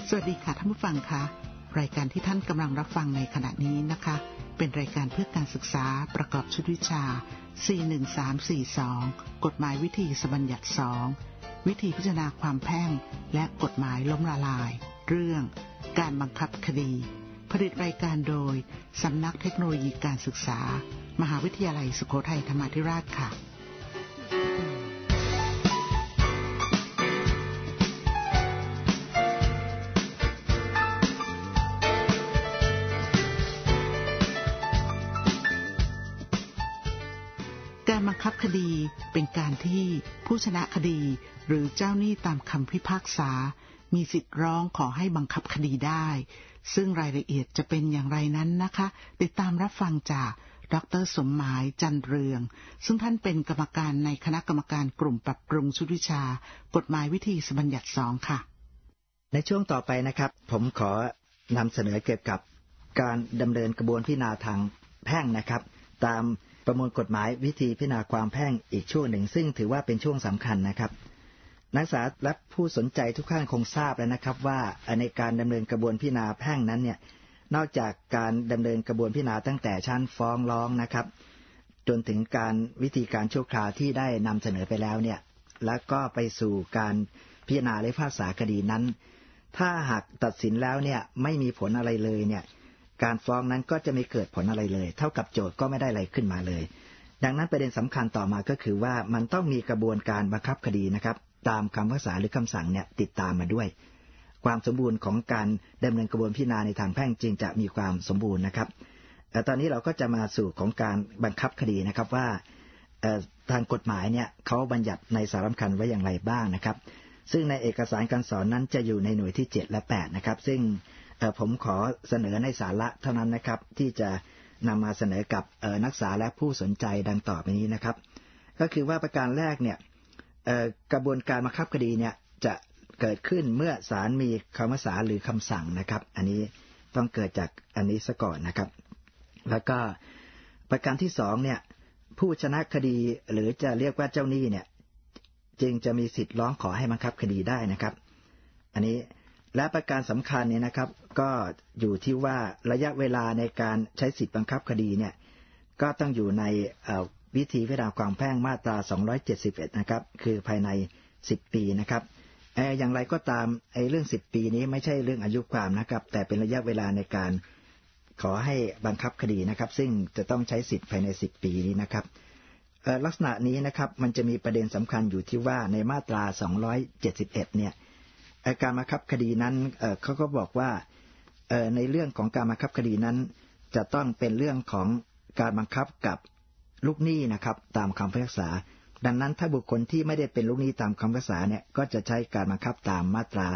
สวัสดีค่ะท่านผู้ฟังคะรายการที่ท่านกำลังรับฟังในขณะนี้นะคะเป็นรายการเพื่อการศึกษาประกอบชุดวิชา 41342 กฎหมายวิธีบัญญัติ 2 วิธีพิจารณาความแพ่งและกฎหมายล้มละลายเรื่องการบังคับคดีผลิตรายการโดยสำนักเทคโนโลยีการศึกษามหาวิทยาลัยสุโขทัยธรรมาธิราชค่ะการบังคับคดีเป็นการที่ผู้ชนะคดีหรือเจ้าหนี้ตามคำพิพากษามีสิทธิ์ร้องขอให้บังคับคดีได้ซึ่งรายละเอียดจะเป็นอย่างไรนั้นนะคะติดตามรับฟังจากดร.สมหมายจันเรืองซึ่งท่านเป็นกรรมการในคณะกรรมการกลุ่มปรับปรุงชุดวิชากฎหมายวิธีบัญญัติ 2 ค่ะในช่วงต่อไปนะครับผมขอนำเสนอเกี่ยวกับการดำเนินกระบวนพิจารณาทางแพ่งนะครับตามประมวลกฎหมายวิธีพิจารณาความแพ่งอีกช่วงหนึ่งซึ่งถือว่าเป็นช่วงสำคัญนะครับนักศึกษาและผู้สนใจทุกท่านคงทราบแล้วนะครับว่าในการดำเนินกระบวนพิจารณาแพ่งนั้นเนี่ยนอกจากการดำเนินกระบวนพิจารณาตั้งแต่ชั้นฟ้องร้องนะครับจนถึงการวิธีการชั่วคราวที่ได้นำเสนอไปแล้วเนี่ยแล้วก็ไปสู่การพิจารณาและพิพากษาคดีนั้นถ้าหากตัดสินแล้วเนี่ยไม่มีผลอะไรเลยเนี่ยการฟ้องนั้นก็จะไม่เกิดผลอะไรเลยเท่ากับโจทก์ก็ไม่ได้อะไรขึ้นมาเลยดังนั้นประเด็นสำคัญต่อมาก็คือว่ามันต้องมีกระบวนการบังคับคดีนะครับตามคำพิพากษาหรือคำสั่งเนี่ยติดตามมาด้วยความสมบูรณ์ของการดำเนินกระบวนพิจารณาในทางแพ่งจึงจะมีความสมบูรณ์นะครับแต่ตอนนี้เราก็จะมาสู่ของการบังคับคดีนะครับว่าทางกฎหมายเนี่ยเขาบัญญัติในสาระสำคัญไว้อย่างไรบ้างนะครับซึ่งในเอกสารการสอนนั้นจะอยู่ในหน่วยที่7และ8นะครับซึ่งผมขอเสนอในสาระเท่านั้นนะครับที่จะนำมาเสนอกับนักศึกษาและผู้สนใจดังต่อไปนี้นะครับก็คือว่าประการแรกเนี่ยกระบวนการบังคับคดีเนี่ยจะเกิดขึ้นเมื่อศาลมีคำพิพากษาหรือคำสั่งนะครับอันนี้ต้องเกิดจากอันนี้ซะก่อนนะครับแล้วก็ประการที่2เนี่ยผู้ชนะคดีหรือจะเรียกว่าเจ้าหนี้เนี่ยจึงจะมีสิทธิ์ร้องขอให้บังคับคดีได้นะครับอันนี้และประการสำคัญเนี่ยนะครับก็อยู่ที่ว่าระยะเวลาในการใช้สิทธิ์บังคับคดีเนี่ยก็ต้องอยู่ในวิธีพิจารณาความแพ่งมาตรา271นะครับคือภายใน10ปีนะครับอย่างไรก็ตามเรื่อง10ปีนี้ไม่ใช่เรื่องอายุความนะครับแต่เป็นระยะเวลาในการขอให้บังคับคดีนะครับซึ่งจะต้องใช้สิทธิ์ภายใน10ปีนี้นะครับลักษณะนี้นะครับมันจะมีประเด็นสำคัญอยู่ที่ว่าในมาตรา271เนี่ยการบังคับคดีนั้นเขาก็บอกว่าในเรื่องของการบังคับคดีนั้นจะต้องเป็นเรื่องของการบังคับกับลูกหนี้นะครับตามคำพิพากษาดังนั้นถ้าบุคคลที่ไม่ได้เป็นลูกหนี้ตามคำพิพากษาเนี่ยก็จะใช้การบังคับตามมาตรา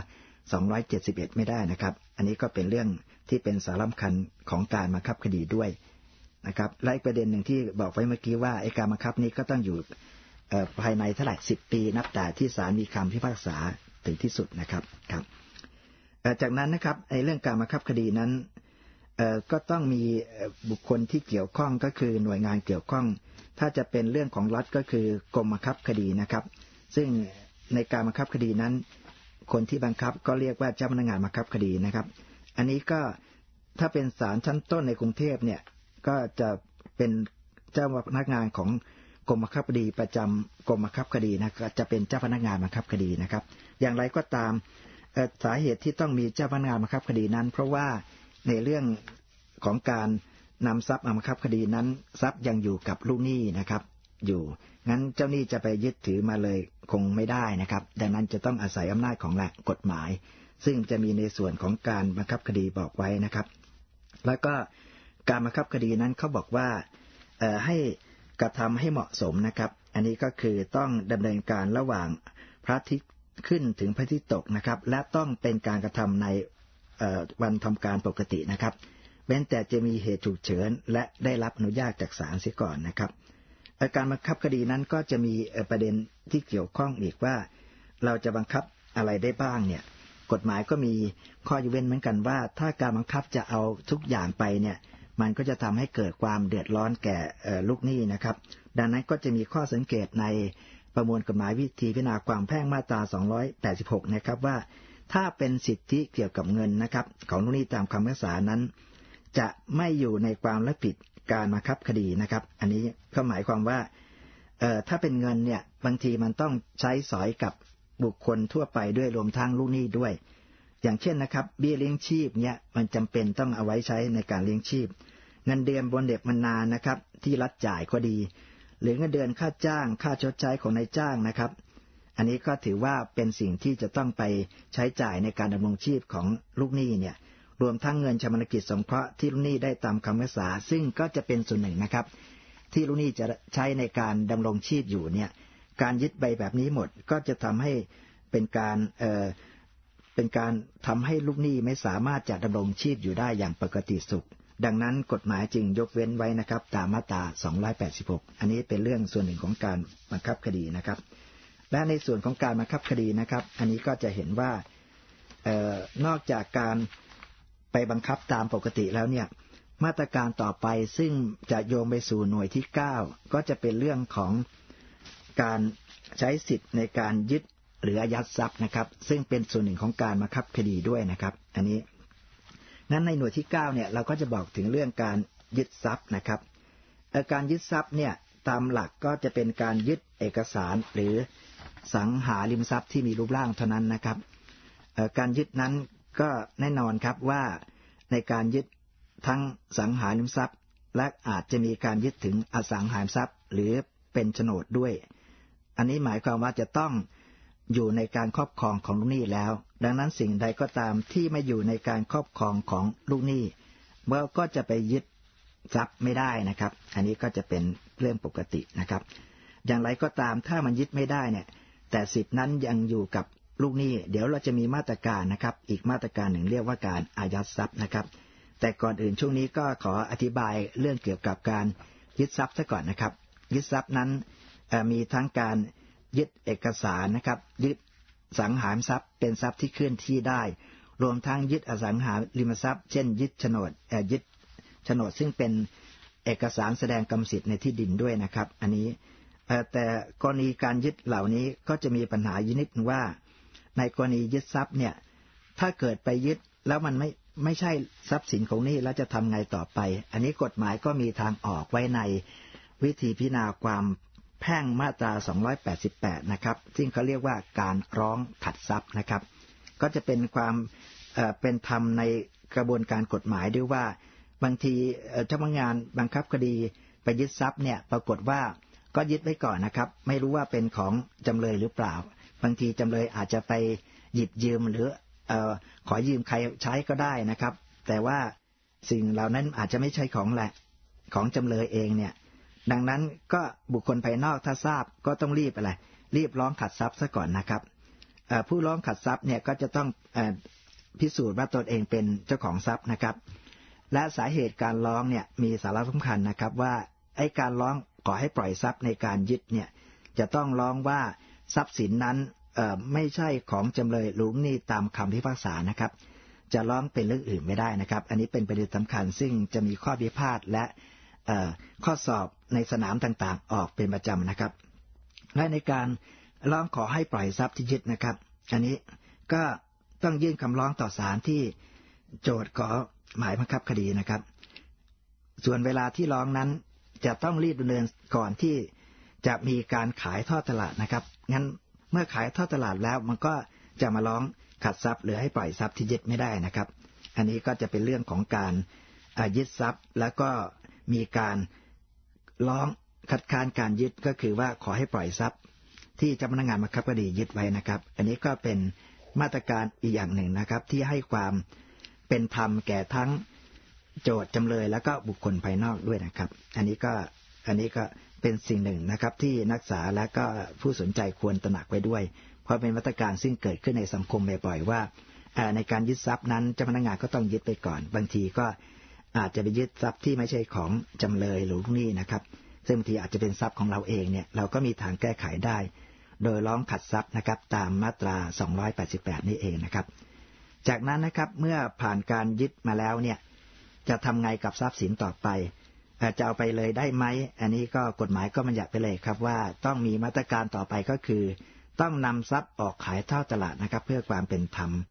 271ไม่ได้นะครับอันนี้ก็เป็นเรื่องที่เป็นสาระสำคัญของการบังคับคดีด้วยนะครับและอีกประเด็นหนึ่งที่บอกไว้เมื่อกี้ว่าการบังคับนี้ก็ต้องอยู่ภายในเท่าไหร่10ปีนับแต่ที่ศาลมีคำพิพากษาถึงที่สุดนะครับครับจากนั้นนะครับเรื่องการบังคับคดีนั้นก็ต้องมีบุคคลที่เกี่ยวข้องก็คือหน่วยงานเกี่ยวข้องถ้าจะเป็นเรื่องของรัฐก็คือกรมบังคับคดีนะครับซึ่งในการบังคับคดีนั้นคนที่บังคับก็เรียกว่าเจ้าพนักงานบังคับคดีนะครับอันนี้ก็ถ้าเป็นศาลชั้นต้นในกรุงเทพเนี่ยก็จะเป็นเจ้าพนักงานของกรมบังคับคดีประจำกรมบังคับคดีนะจะเป็นเจ้าพนักงานบังคับคดีนะครับอย่างไรก็ตามสาเหตุที่ต้องมีเจ้าพนักงานบังคับคดีนั้นเพราะว่าในเรื่องของการนำทรัพย์มาบังคับคดีนั้นทรัพย์ยังอยู่กับลูกหนี้นะครับอยู่งั้นเจ้าหนี้จะไปยึดถือมาเลยคงไม่ได้นะครับดังนั้นจะต้องอาศัยอำนาจของหลักกฎหมายซึ่งจะมีในส่วนของการบังคับคดีบอกไว้นะครับแล้วก็การบังคับคดีนั้นเขาบอกว่าให้กระทำให้เหมาะสมนะครับอันนี้ก็คือต้องดำเนินการระหว่างพระอาทิตย์ขึ้นถึงพระอาทิตย์ตกนะครับและต้องเป็นการกระทำในวันทำการปกตินะครับเว้นแต่จะมีเหตุฉุกเฉินและได้รับอนุญาตจากศาลเสียก่อนนะครับการบังคับคดีนั้นก็จะมีประเด็นที่เกี่ยวข้องอีกว่าเราจะบังคับอะไรได้บ้างเนี่ยกฎหมายก็มีข้อยกเว้นเหมือนกันว่าถ้าการบังคับจะเอาทุกอย่างไปเนี่ยมันก็จะทำให้เกิดความเดือดร้อนแก่ลูกหนี้นะครับดังนั้นก็จะมีข้อสังเกตในประมวลกฎหมายวิธีพิจารณาความแพ่งมาตรา286นะครับว่าถ้าเป็นสิทธิเกี่ยวกับเงินนะครับของลูกหนี้ตามคำพิพากษานั้นจะไม่อยู่ในความรับผิดการบังคับคดีนะครับอันนี้ก็หมายความว่าถ้าเป็นเงินเนี่ยบางทีมันต้องใช้สอยกับบุคคลทั่วไปด้วยรวมทั้งลูกหนี้ด้วยอย่างเช่นนะครับเบี้ยเลี้ยงชีพเนี่ยมันจำเป็นต้องเอาไว้ใช้ในการเลี้ยงชีพเงินเดือนบำเหน็จบำนาญนะครับที่รัฐจ่ายก็ดีหรือเงินเดือนค่าจ้างค่าชดใช้ของนายจ้างนะครับอันนี้ก็ถือว่าเป็นสิ่งที่จะต้องไปใช้จ่ายในการดำรงชีพของลูกหนี้เนี่ยรวมทั้งเงินชำระกิจสงเคราะห์ที่ลูกหนี้ได้ตามคำพิพากษาซึ่งก็จะเป็นส่วนหนึ่งนะครับที่ลูกหนี้จะใช้ในการดำรงชีพอยู่เนี่ยการยึดใบแบบนี้หมดก็จะทำให้เป็นการทำให้ลูกหนี้ไม่สามารถจะดำรงชีพอยู่ได้อย่างปกติสุขดังนั้นกฎหมายจึงยกเว้นไว้นะครับตามมาตรา286อันนี้เป็นเรื่องส่วนหนึ่งของการบังคับคดีนะครับและในส่วนของการบังคับคดีนะครับอันนี้ก็จะเห็นว่านอกจากการไปบังคับตามปกติแล้วเนี่ยมาตรการต่อไปซึ่งจะโยงไปสู่หน่วยที่9ก็จะเป็นเรื่องของการใช้สิทธิ์ในการยึดหรืออายัดทรัพย์นะครับซึ่งเป็นส่วนหนึ่งของการบังคับคดีด้วยนะครับอันนี้นั้นในหน่วยที่9เนี่ยเราก็จะบอกถึงเรื่องการยึดทรัพย์นะครับการยึดทรัพย์เนี่ยตามหลักก็จะเป็นการยึดเอกสารหรือสังหาริมทรัพย์ที่มีรูปร่างเท่านั้นนะครับการยึดนั้นก็แน่นอนครับว่าในการยึดทั้งสังหาริมทรัพย์และอาจจะมีการยึดถึงอสังหาริมทรัพย์หรือเป็นโฉนดด้วยอันนี้หมายความว่าจะต้องอยู่ในการครอบครองของลูกหนี้แล้วดังนั้นสิ่งใดก็ตามที่ไม่อยู่ในการครอบครองของลูกหนี้เมื่อก็จะไปยึดทรัพย์ไม่ได้นะครับอันนี้ก็จะเป็นเรื่องปกตินะครับอย่างไรก็ตามถ้ามันยึดไม่ได้เนี่ยแต่สิทธินั้นยังอยู่กับลูกหนี้เดี๋ยวเราจะมีมาตรการนะครับอีกมาตรการหนึ่งเรียกว่าการอายัดทรัพย์นะครับแต่ก่อนอื่นช่วงนี้ก็ขออธิบายเรื่องเกี่ยวกับการยึดทรัพย์ซะก่อนนะครับยึดทรัพย์นั้นมีทั้งการยึดเอกสารนะครับยึดสังหาริมทรัพย์เป็นทรัพย์ที่เคลื่อนที่ได้รวมทั้งยึดอสังหาริมทรัพย์เช่นยึดโฉนดยึดโฉนดซึ่งเป็นเอกสารแสดงกรรมสิทธิ์ในที่ดินด้วยนะครับอันนี้แต่กรณีการยึดเหล่านี้ก็จะมีปัญหาอยู่นิดนึงว่าในกรณียึดทรัพย์เนี่ยถ้าเกิดไปยึดแล้วมันไม่ใช่ทรัพย์สินของนี่แล้วจะทำไงต่อไปอันนี้กฎหมายก็มีทางออกไว้ในวิธีพิจารณาความแพ่งมาตรา288นะครับซึ่งเขาเรียกว่าการร้องขัดทรัพย์นะครับก็จะเป็นความเป็นธรรมในกระบวนการกฎหมายด้วยว่าบางทีเจ้าพนักงานบังคับคดีไปยึดทรัพย์เนี่ยปรากฏว่าก็ยึดไว้ก่อนนะครับไม่รู้ว่าเป็นของจำเลยหรือเปล่าบางทีจำเลยอาจจะไปหยิบยืมหรือขอยืมใครใช้ก็ได้นะครับแต่ว่าสิ่งเหล่านั้นอาจจะไม่ใช่ของจำเลยเองเนี่ยดังนั้นก็บุคคลภายนอกถ้าทราบก็ต้องรีบร้องขัดทรัพย์ซะก่อนนะครับผู้ร้องขัดทรัพย์เนี่ยก็จะต้องพิสูจน์ว่าตนเองเป็นเจ้าของทรัพย์นะครับและสาเหตุการร้องเนี่ยมีสาระสำคัญนะครับว่าไอ้การร้องขอให้ปล่อยทรัพย์ในการยึดเนี่ยจะต้องร้องว่าทรัพย์สินนั้นไม่ใช่ของจำเลยลูกหนี้ตามคำพิพากษานะครับจะร้องเป็นเรื่องอื่นไม่ได้นะครับอันนี้เป็นประเด็นสำคัญซึ่งจะมีข้อพิพาทและข้อสอบในสนามต่างๆออกเป็นประจำนะครับและในการร้องขอให้ปล่อยทรัพย์ที่ยึดนะครับอันนี้ก็ต้องยื่นคำร้องต่อศาลที่โจทก์ขอหมายบังคับคดีนะครับส่วนเวลาที่ร้องนั้นจะต้องรีบดำเนินก่อนที่จะมีการขายทอดตลาดนะครับงั้นเมื่อขายทอดตลาดแล้วมันก็จะมาร้องขัดทรัพย์หรือให้ปล่อยทรัพย์ที่ยึดไม่ได้นะครับอันนี้ก็จะเป็นเรื่องของการยึดทรัพย์แล้วก็มีการร้องคัดค้านการยึดก็คือว่าขอให้ปล่อยทรัพย์ที่เจ้าพนักงานบังคับคดียึดไว้นะครับอันนี้ก็เป็นมาตรการอีกอย่างหนึ่งนะครับที่ให้ความเป็นธรรมแก่ทั้งโจทย์จำเลยแล้วก็บุคคลภายนอกด้วยนะครับอันนี้ก็เป็นสิ่งหนึ่งนะครับที่นักศึกษาและก็ผู้สนใจควรตระหนักไว้ด้วยเพราะเป็นมาตรการซึ่งเกิดขึ้นในสังคมบ่อยๆว่าในการยึดทรัพย์นั้นเจ้าพนักงานก็ต้องยึดไปก่อนบางทีก็อาจจะไปยึดทรัพย์ที่ไม่ใช่ของจำเลยหรือลูกหนี้นะครับซึ่งบางทีอาจจะเป็นทรัพย์ของเราเองเนี่ยเราก็มีทางแก้ไขได้โดยร้องขัดทรัพย์นะครับตามมาตรา288นี่เองนะครับจากนั้นนะครับเมื่อผ่านการยึดมาแล้วเนี่ยจะทำไงกับทรัพย์สินต่อไปจะเอาไปเลยได้ไหมอันนี้ก็กฎหมายก็บัญญัติไปเลยครับว่าต้องมีมาตรการต่อไปก็คือต้องนำทรัพย์ออกขายทอดตลาดนะครับเพื่อความเป็นธรรม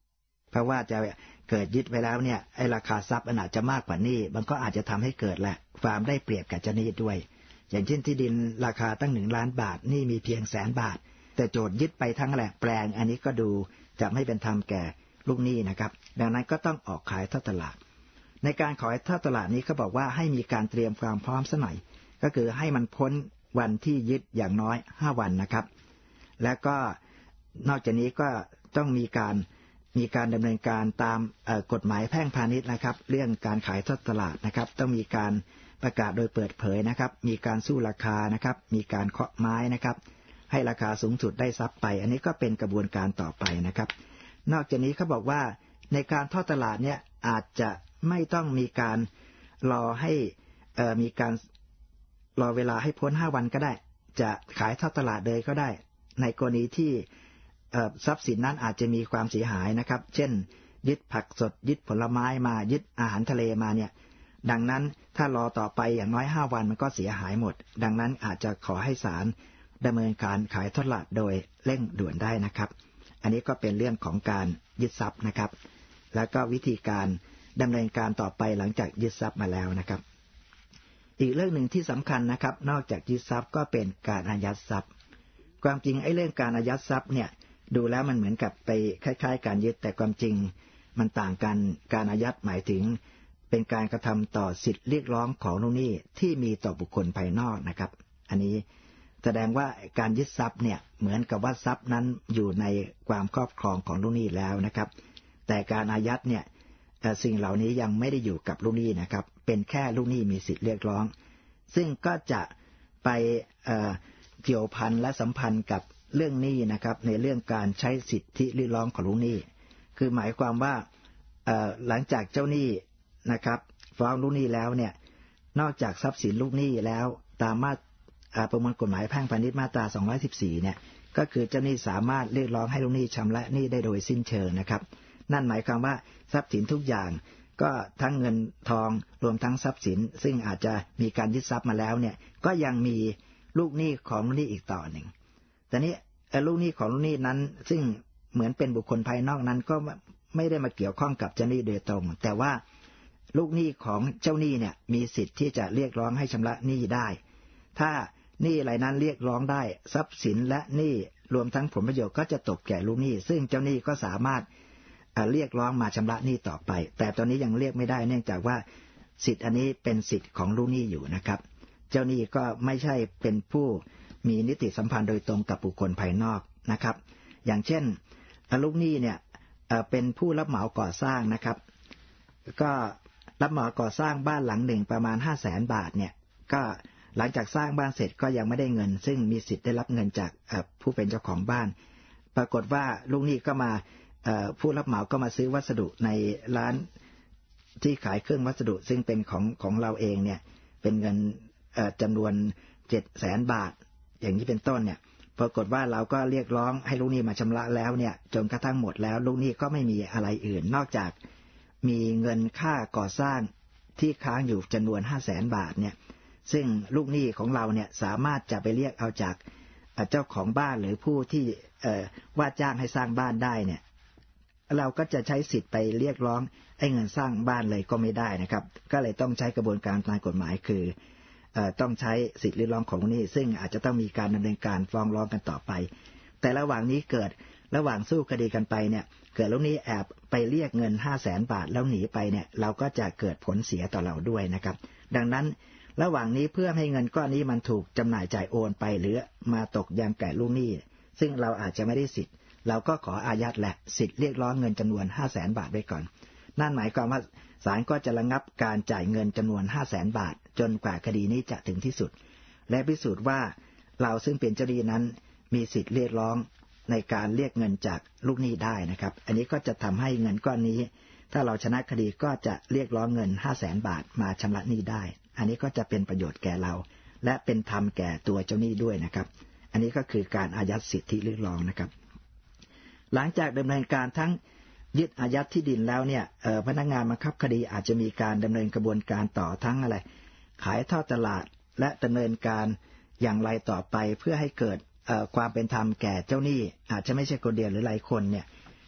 เพราะว่าจะเกิดยึดไว้แล้วเนี่ยไอ้ราคาทรัพย์อาจจะมากกว่านี้มันก็อาจจะทำให้เกิดแหละความได้เปรียบกับเจ้าหนี้ด้วยอย่างเช่นที่ดินราคาตั้ง1 ล้านบาทนี่มีเพียง100,000 บาทแต่โจทย์ยึดไปทั้งแหละแปลงอันนี้ก็ดูจะไม่เป็นธรรมแก่ลูกหนี้นะครับดังนั้นก็ต้องออกขายทอดตลาดในการขายทอดตลาดนี้เขาบอกว่าให้มีการเตรียมความพร้อมซะหน่อยก็คือให้มันพ้นวันที่ยึดอย่างน้อย5 วันนะครับและก็นอกจากนี้ก็ต้องมีการดำเนินการตามกฎหมายแพ่งพาณิชย์นะครับเรื่องการขายทอดตลาดนะครับต้องมีการประกาศโดยเปิดเผยนะครับมีการสู้ราคานะครับมีการเคาะไม้นะครับให้ราคาสูงสุดได้ทรัพย์ไปอันนี้ก็เป็นกระบวนการต่อไปนะครับนอกจากนี้เขาบอกว่าในการทอดตลาดเนี่ยอาจจะไม่ต้องมีการรอให้มีการรอเวลาให้พ้น5 วันก็ได้จะขายทอดตลาดเลยก็ได้ในกรณีที่ทรัพย์สินนั้นอาจจะมีความเสียหายนะครับเช่นยึดผักสดยึดผลไม้มายึดอาหารทะเลมาเนี่ยดังนั้นถ้ารอต่อไปอย่างน้อย5 วันมันก็เสียหายหมดดังนั้นอาจจะขอให้ศาลดำเนินการขายทอดตลาดโดยเร่งด่วนได้นะครับอันนี้ก็เป็นเรื่องของการยึดทรัพย์นะครับแล้วก็วิธีการดำเนินการต่อไปหลังจากยึดทรัพย์มาแล้วนะครับอีกเรื่องหนึ่งที่สำคัญนะครับนอกจากยึดทรัพย์ก็เป็นการอายัดทรัพย์ความจริงไอ้เรื่องการอายัดทรัพย์เนี่ยดูแล้วมันเหมือนกับไปคล้ายๆการยึดแต่ความจริงมันต่างกันการอายัดหมายถึงเป็นการกระทำต่อสิทธิเรียกร้องของลูกหนี้ที่มีต่อบุคคลภายนอกนะครับอันนี้แสดงว่าการยึดทรัพย์เนี่ยเหมือนกับว่าทรัพย์นั้นอยู่ในความครอบครองของลูกหนี้แล้วนะครับแต่การอายัดเนี่ยสิ่งเหล่านี้ยังไม่ได้อยู่กับลูกหนี้นะครับเป็นแค่ลูกหนี้มีสิทธิเรียกร้องซึ่งก็จะไปเกี่ยวพันและสัมพันธ์กับเรื่องหนี้นะครับในเรื่องการใช้สิทธิเรียกร้องของลูกหนี้คือหมายความว่าหลังจากเจ้าหนี้นะครับฟ้องลูกหนี้แล้วเนี่ยนอกจากทรัพย์สินลูกหนี้แล้วตามประมวลกฎหมายแพ่งพาณิชย์มาตรา214เนี่ยก็คือเจ้าหนี้สามารถเรียกร้องให้ลูกหนี้ชำระหนี้ได้โดยสิ้นเชิงนะครับนั่นหมายความว่าทรัพย์สินทุกอย่างก็ทั้งเงินทองรวมทั้งทรัพย์สินซึ่งอาจจะมีการยึดทรัพย์มาแล้วเนี่ยก็ยังมีลูกหนี้ของลูกหนี้อีกต่อหนึ่งแต่นี้ลูกหนี้ของลูกหนี้นั้นซึ่งเหมือนเป็นบุคคลภายนอกนั้นก็ไม่ได้มาเกี่ยวข้องกับเจ้าหนี้โดยตรงแต่ว่าลูกหนี้ของเจ้าหนี้เนี่ยมีสิทธิ์ที่จะเรียกร้องให้ชำระหนี้ได้ถ้าหนี้อะไรนั้นเรียกร้องได้ทรัพย์สินและหนี้รวมทั้งผลประโยชน์ก็จะตกแก่ลูกหนี้ซึ่งเจ้าหนี้ก็สามารถเรียกร้องมาชำระหนี้ต่อไปแต่ตอนนี้ยังเรียกไม่ได้เนื่องจากว่าสิทธิ์อันนี้เป็นสิทธิ์ของลูกหนี้อยู่นะครับเจ้าหนี้ก็ไม่ใช่เป็นผู้มีนิติสัมพันธ์โดยตรงกับบุคคลภายนอกนะครับอย่างเช่นลูกหนี้เนี่ยเป็นผู้รับเหมาก่อสร้างนะครับก็รับเหมาก่อสร้างบ้านหลังหนึ่งประมาณ 500,000 บาทเนี่ยก็หลังจากสร้างบ้านเสร็จก็ยังไม่ได้เงินซึ่งมีสิทธิ์ได้รับเงินจากผู้เป็นเจ้าของบ้านปรากฏว่าลูกหนี้ก็มาผู้รับเหมาก็มาซื้อวัสดุในร้านที่ขายเครื่องวัสดุซึ่งเป็นของเราเองเนี่ยเป็นเงินจำนวน 700,000 บาทอย่างนี้เป็นต้นเนี่ยปรากฏว่าเราก็เรียกร้องให้ลูกหนี้มาชำระแล้วเนี่ยจนกระทั่งหมดแล้วลูกหนี้ก็ไม่มีอะไรอื่นนอกจากมีเงินค่าก่อสร้างที่ค้างอยู่จำนวน 500,000 บาทเนี่ยซึ่งลูกหนี้ของเราเนี่ยสามารถจะไปเรียกเอาจากเจ้าของบ้านหรือผู้ที่ว่าจ้างให้สร้างบ้านได้เนี่ยเราก็จะใช้สิทธิ์ไปเรียกร้องไอ้เงินสร้างบ้านเลยก็ไม่ได้นะครับก็เลยต้องใช้กระบวนการทางกฎหมายคือต้องใช้สิทธิ์เรียกร้องของลูกหนี้ซึ่งอาจจะต้องมีการดำเนินการฟ้องร้องกันต่อไปแต่ระหว่างนี้เกิดระหว่างสู้คดีกันไปเนี่ยเกิดลูกหนี้แอบไปเรียกเงิน 500,000 บาทแล้วหนีไปเนี่ยเราก็จะเกิดผลเสียต่อเราด้วยนะครับดังนั้นระหว่างนี้เพื่อให้เงินก้อนนี้มันถูกจำหน่ายจ่ายโอนไปหรือมาตกยังแก่ลูกหนี้ซึ่งเราอาจจะไม่ได้สิทธิ์เราก็ขออายัดและสิทธิ์เรียกร้องเงินจำนวน 500,000 บาทไว้ก่อนนั่นหมายความว่าศาลก็จะระงับการจ่ายเงินจำนวน 500,000 บาทจนกว่าคดีนี้จะถึงที่สุดและพิสูจน์ว่าเราซึ่งเป็นเจ้าหนี้นั้นมีสิทธิ์เรียกร้องในการเรียกเงินจากลูกหนี้ได้นะครับอันนี้ก็จะทำให้เงินก้อนนี้ถ้าเราชนะคดีก็จะเรียกร้องเงิน 500,000 บาทมาชำระหนี้ได้อันนี้ก็จะเป็นประโยชน์แก่เราและเป็นธรรมแก่ตัวเจ้าหนี้ด้วยนะครับอันนี้ก็คือการอายัดสิทธิเรียกร้องนะครับหลังจากดำเนินการทั้งยึดอายัดที่ดินแล้วเนี่ยพนักงานบังคับคดีอาจจะมีการดำเนินกระบวนการต่อทั้งขายทอดตลาดและดำเนินการอย่างไรต่อไปเพื่อให้เกิดความเป็นธรรมแก่เจ้าหนี้อาจจะไม่ใช่คนเดียวหรือหลายคนเนี่ย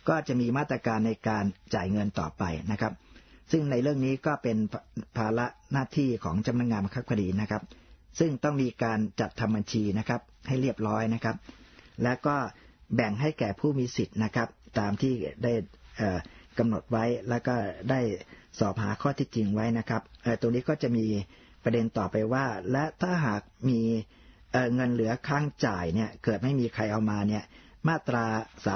ก็จะมีมาตรการในการจ่ายเงินต่อไปนะครับซึ่งในเรื่องนี้ก็เป็นภาระหน้าที่ของเจ้าพนักงานบังคับคดีนะครับซึ่งต้องมีการจัดทำบัญชีนะครับให้เรียบร้อยนะครับและก็แบ่งให้แก่ผู้มีสิทธิ์นะครับตามที่ได้กำหนดไว้แล้วก็ได้สอบหาข้อเท็จจริงไว้นะครับตรงนี้ก็จะมีประเด็นต่อไปว่าและถ้าหากมีเงินเหลือค้างจ่ายเนี่ยเกิดไม่มีใครเอามาเนี่ยมาตรา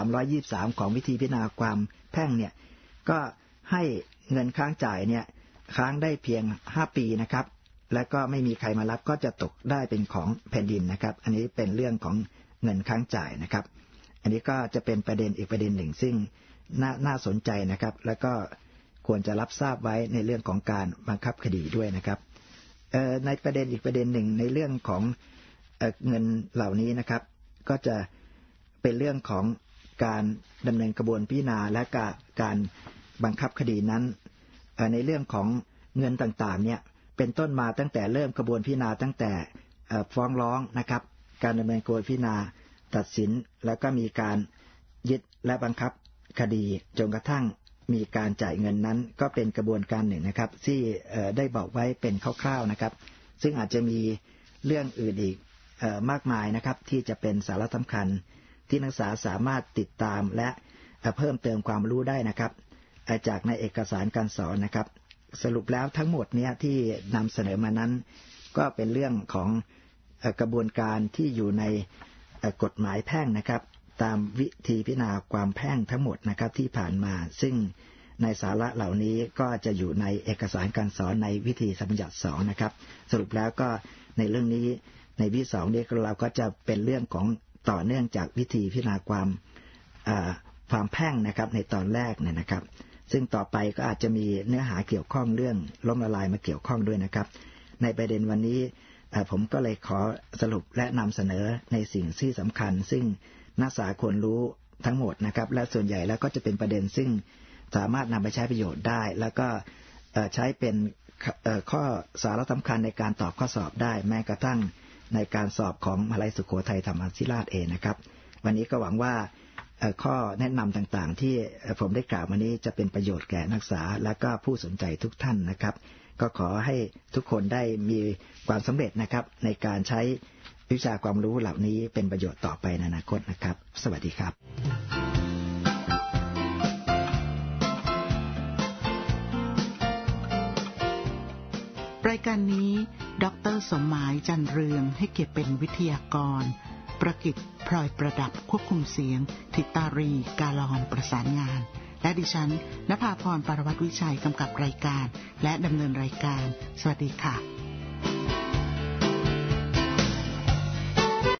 323ของวิธีพิจารณาความแพ่งเนี่ยก็ให้เงินค้างจ่ายเนี่ยค้างได้เพียง5ปีนะครับและก็ไม่มีใครมารับก็จะตกได้เป็นของแผ่นดินนะครับอันนี้เป็นเรื่องของเงินค้างจ่ายนะครับอันนี้ก็จะเป็นประเด็นอีกประเด็นหนึ่งซึ่งน่าสนใจนะครับแล้วก็ควรจะรับทราบไว้ในเรื่องของการบังคับคดีด้วยนะครับในประเด็นอีกประเด็นหนึ่งในเรื่องของเงินเหล่านี้นะครับก็จะเป็นเรื่องของการดำเนินกระบวนพิจารณาและการบังคับคดีนั้นในเรื่องของเงินต่างๆเนี่ยเป็นต้นมาตั้งแต่เริ่มกระบวนพิจารณาตั้งแต่ฟ้องร้องนะครับการดำเนินกระบวนพิจารณาตัดสินแล้วก็มีการยึดและบังคับคดีจนกระทั่งมีการจ่ายเงินนั้นก็เป็นกระบวนการหนึ่งนะครับที่ได้บอกไว้เป็นคร่าวๆนะครับซึ่งอาจจะมีเรื่องอื่นอีกมากมายนะครับที่จะเป็นสาระสำคัญที่นักศึกษาสามารถติดตามและเพิ่มเติมความรู้ได้นะครับจากในเอกสารการสอนนะครับสรุปแล้วทั้งหมดเนี้ยที่นำเสนอมานั้นก็เป็นเรื่องของกระบวนการที่อยู่ในกฎหมายแพ่งนะครับตามวิธีพิจารณาความแพ่งทั้งหมดนะครับที่ผ่านมาซึ่งในสาระเหล่านี้ก็จะอยู่ในเอกสารการสอนในวิธีสัมบัญญัติ2นะครับสรุปแล้วก็ในเรื่องนี้ในวิธี2นี้เราก็จะเป็นเรื่องของต่อเนื่องจากวิธีพิจารณาความแพ่งนะครับในตอนแรกเนี่ยนะครับซึ่งต่อไปก็อาจจะมีเนื้อหาเกี่ยวข้องเรื่องล้มละลายมาเกี่ยวข้องด้วยนะครับในประเด็นวันนี้ผมก็เลยขอสรุปและนำเสนอในสิ่งที่สำคัญซึ่งนักศึกษาควรรู้ทั้งหมดนะครับและส่วนใหญ่แล้วก็จะเป็นประเด็นซึ่งสามารถนำไปใช้ประโยชน์ได้แล้วก็ใช้เป็นข้อสาระสำคัญในการตอบข้อสอบได้แม้กระทั่งในการสอบของมหาวิทยาลัยสุโขทัยธรรมาธิราชเองนะครับวันนี้ก็หวังว่าข้อแนะนำต่างๆที่ผมได้กล่าวมานี้จะเป็นประโยชน์แก่นักศึกษาและก็ผู้สนใจทุกท่านนะครับก็ขอให้ทุกคนได้มีความสำเร็จนะครับในการใช้วิชาความรู้เหล่านี้เป็นประโยชน์ต่อไปในอนาคตนะครับสวัสดีครับรายการนี้ดร.สมหมายจันเรืองให้เกียรติเป็นวิทยากรประกิตพลอยประดับควบคุมเสียงธิตารีกาลอนประสานงานและดิฉันณภาพร ปรวัตรวิชัยกำกับรายการและดำเนินรายการสวัสดีค่ะ